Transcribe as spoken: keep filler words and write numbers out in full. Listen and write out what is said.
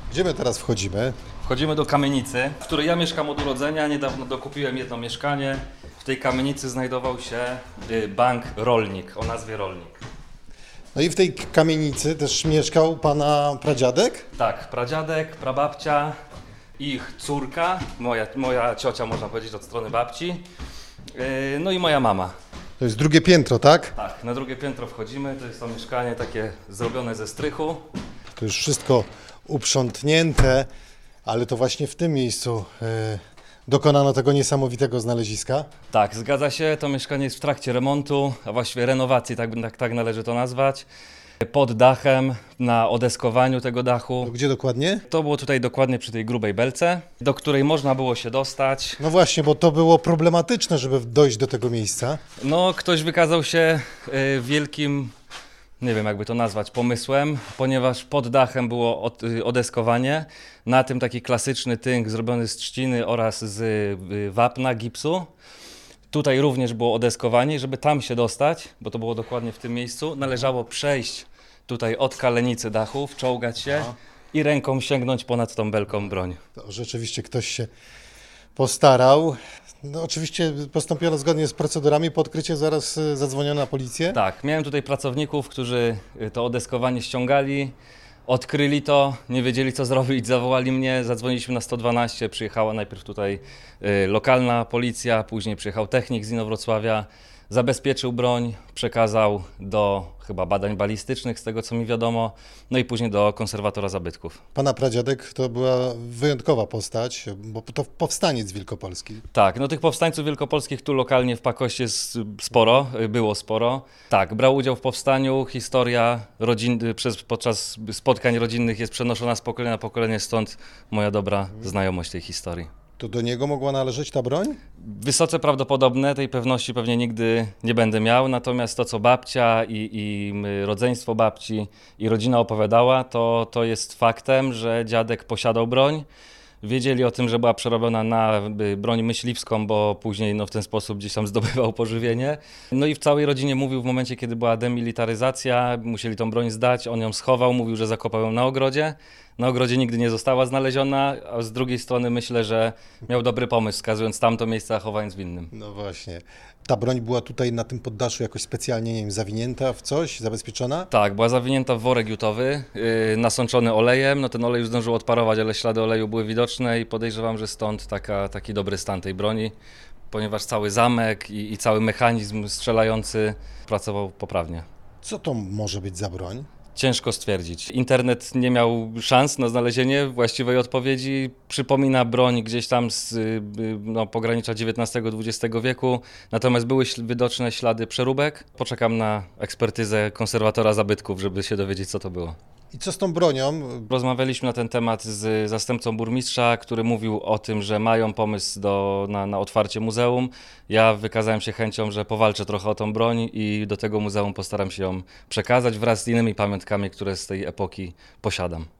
Gdzie my teraz wchodzimy? Wchodzimy do kamienicy, w której ja mieszkam od urodzenia. Niedawno dokupiłem jedno mieszkanie. W tej kamienicy znajdował się y, bank Rolnik, o nazwie Rolnik. No i w tej kamienicy też mieszkał pana pradziadek? Tak, pradziadek, prababcia, ich córka, moja, moja ciocia, można powiedzieć, od strony babci, yy, no i moja mama. To jest drugie piętro, tak? Tak, na drugie piętro wchodzimy, to jest to mieszkanie takie zrobione ze strychu. To już wszystko uprzątnięte, ale to właśnie w tym miejscu e, dokonano tego niesamowitego znaleziska. Tak, zgadza się, to mieszkanie jest w trakcie remontu, a właściwie renowacji, tak, tak, tak należy to nazwać. Pod dachem, na odeskowaniu tego dachu. To gdzie dokładnie? To było tutaj dokładnie przy tej grubej belce, do której można było się dostać. No właśnie, bo to było problematyczne, żeby dojść do tego miejsca. No, ktoś wykazał się y, wielkim, nie wiem jakby to nazwać, pomysłem, ponieważ pod dachem było od, y, odeskowanie, na tym taki klasyczny tynk zrobiony z trzciny oraz z y, wapna, gipsu. Tutaj również było odeskowanie i żeby tam się dostać, bo to było dokładnie w tym miejscu, należało przejść tutaj od kalenicy dachu, wczołgać się i ręką sięgnąć ponad tą belką broń. To rzeczywiście ktoś się postarał. No oczywiście postąpiono zgodnie z procedurami, po odkryciu zaraz e, zadzwoniono na policję. Tak, miałem tutaj pracowników, którzy y, to odeskowanie ściągali, odkryli to, nie wiedzieli co zrobić, zawołali mnie, zadzwoniliśmy na sto dwanaście, przyjechała najpierw tutaj y, lokalna policja, później przyjechał technik z Inowrocławia, zabezpieczył broń, przekazał do chyba badań balistycznych, z tego co mi wiadomo, no i później do konserwatora zabytków. Pana pradziadek to była wyjątkowa postać, bo to powstaniec wielkopolski. Tak, no tych powstańców wielkopolskich tu lokalnie w Pakoście jest sporo, było sporo. Tak, brał udział w powstaniu, historia rodzin, przez, podczas spotkań rodzinnych jest przenoszona z pokolenia na pokolenie, stąd moja dobra znajomość tej historii. To do niego mogła należeć ta broń? Wysoce prawdopodobne, tej pewności pewnie nigdy nie będę miał, natomiast to co babcia i, i rodzeństwo babci i rodzina opowiadała, to, to jest faktem, że dziadek posiadał broń. Wiedzieli o tym, że była przerobiona na broń myśliwską, bo później no, w ten sposób gdzieś tam zdobywał pożywienie. No i w całej rodzinie mówił w momencie, kiedy była demilitaryzacja, musieli tą broń zdać, on ją schował, mówił, że zakopał ją na ogrodzie. Na ogrodzie nigdy nie została znaleziona, a z drugiej strony myślę, że miał dobry pomysł, wskazując tamto miejsce, a chowając w innym. No właśnie. Ta broń była tutaj na tym poddaszu jakoś specjalnie, nie wiem, zawinięta w coś, zabezpieczona? Tak, była zawinięta w worek jutowy, yy, nasączony olejem, no ten olej już zdążył odparować, ale ślady oleju były widoczne i podejrzewam, że stąd taka, taki dobry stan tej broni, ponieważ cały zamek i, i cały mechanizm strzelający pracował poprawnie. Co to może być za broń? Ciężko stwierdzić. Internet nie miał szans na znalezienie właściwej odpowiedzi. Przypomina broń gdzieś tam z y, no, pogranicza dziewiętnastego dwudziestego wieku, natomiast były śl- widoczne ślady przeróbek. Poczekam na ekspertyzę konserwatora zabytków, żeby się dowiedzieć, co to było. I co z tą bronią? Rozmawialiśmy na ten temat z zastępcą burmistrza, który mówił o tym, że mają pomysł do, na, na otwarcie muzeum. Ja wykazałem się chęcią, że powalczę trochę o tą broń i do tego muzeum postaram się ją przekazać wraz z innymi pamiątkami, które z tej epoki posiadam.